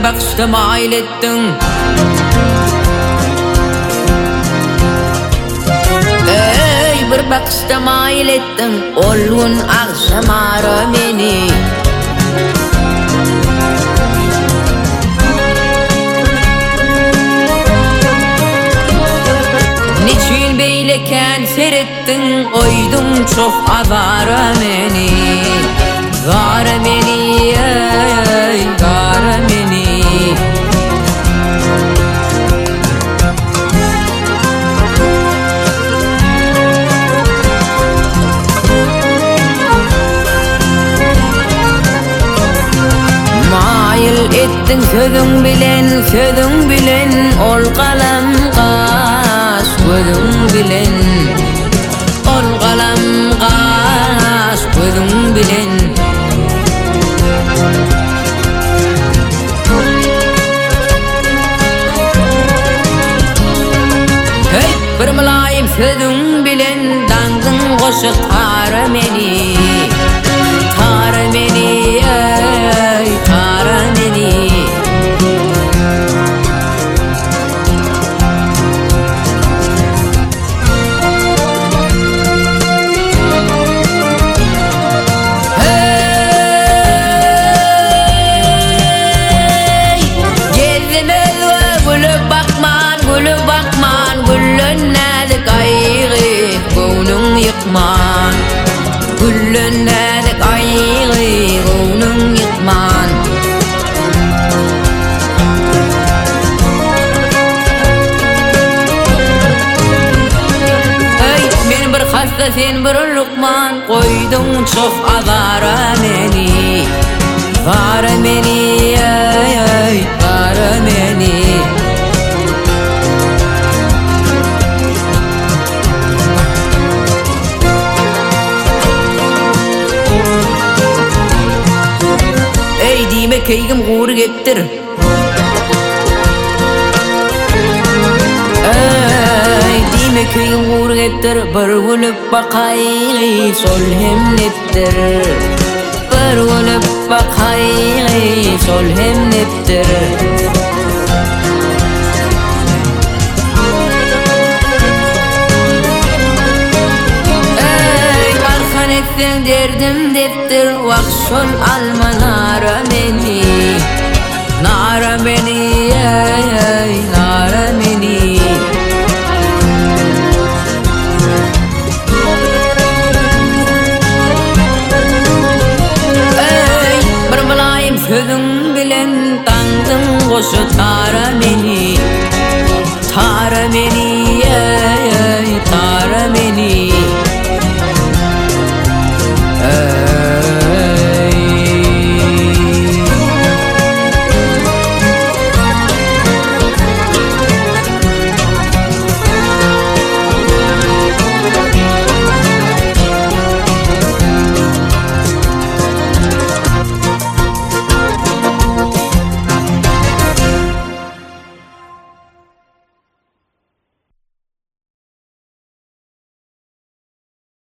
bakışta mail ettin. Ey bir bakışta mail ettin, olgun akşamara meni. Niçin beyleken seyrettin, oydum çok avara meni. Gara meni, ey gara meni. Mail ettin sözün bilen, ol kalam kaş gözün bilen. Ol kalam kaş gözün bilen. Hey bir mülayim sözün bilen, dangın koşu tara meni. Tara meni, ey tara meni. Hey gezime gülüp bakman, güllün nazik ayrı gonun yıkman. Güllün nazik ayrı gonun yıkman. Hey men bir hasta sen bir lukman, koydun çok avara meni. Vara meni, ey vara meni. Ey dime keygim guur gettir. Ey dime keygim guur gettir. Bir gülüp bakay sol hemnettir. Bir gülüp bakay sol hemnettir. Sen derdim deptir, vakşol alma nara meni. Nara meni, ey nara meni. Ey bir mülayim sözün bilen, dangın koşu tara meni. Tara meni.